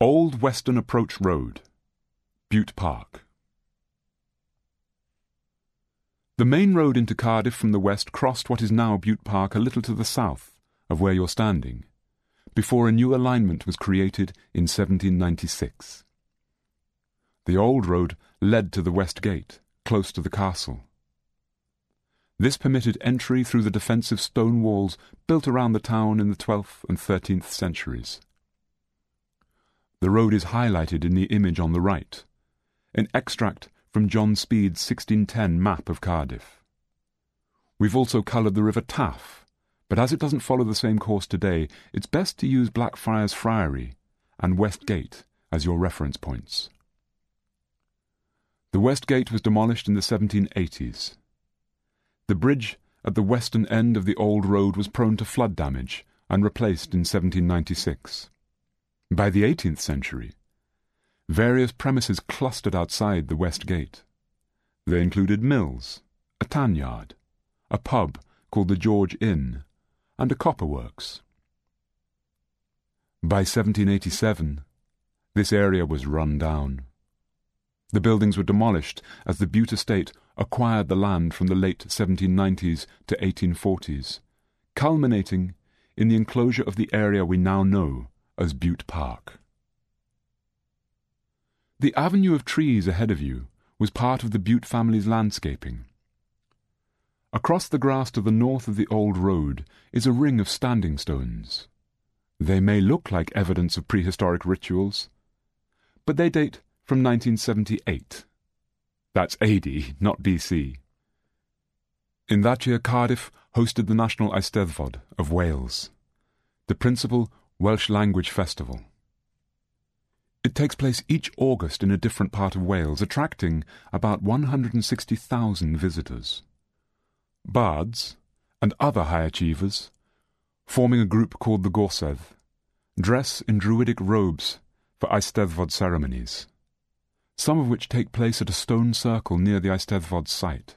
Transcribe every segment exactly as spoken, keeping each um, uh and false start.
Old Western Approach Road, Bute Park. The main road into Cardiff from the west crossed what is now Bute Park a little to the south of where you're standing, before a new alignment was created in seventeen ninety-six. The old road led to the west gate, close to the castle. This permitted entry through the defensive stone walls built around the town in the twelfth and thirteenth centuries. The road is highlighted in the image on the right, an extract from John Speed's sixteen ten map of Cardiff. We've also coloured the River Taff, but as it doesn't follow the same course today, it's best to use Blackfriars Friary and West Gate as your reference points. The West Gate was demolished in the seventeen eighties. The bridge at the western end of the old road was prone to flood damage and replaced in seventeen ninety-six. By the eighteenth century, various premises clustered outside the West Gate. They included mills, a tan yard, a pub called the George Inn, and a copper works. By seventeen eighty-seven, this area was run down. The buildings were demolished as the Bute estate acquired the land from the late seventeen nineties to eighteen forties, culminating in the enclosure of the area we now know as Bute Park. The avenue of trees ahead of you was part of the Bute family's landscaping. Across the grass to the north of the old road is a ring of standing stones. They may look like evidence of prehistoric rituals, but they date from nineteen seventy-eight. That's A D, not B C. In that year, Cardiff hosted the National Eisteddfod of Wales, the principal Welsh language festival. It takes place each August in a different part of Wales, attracting about one hundred sixty thousand visitors. Bards and other high achievers, forming a group called the Gorsedd, dress in druidic robes for Eisteddfod ceremonies, some of which take place at a stone circle near the Eisteddfod site.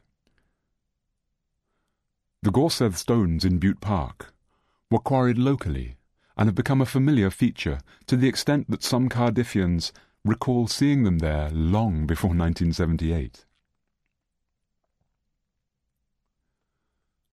The Gorsedd stones in Bute Park were quarried locally and have become a familiar feature to the extent that some Cardiffians recall seeing them there long before nineteen seventy-eight.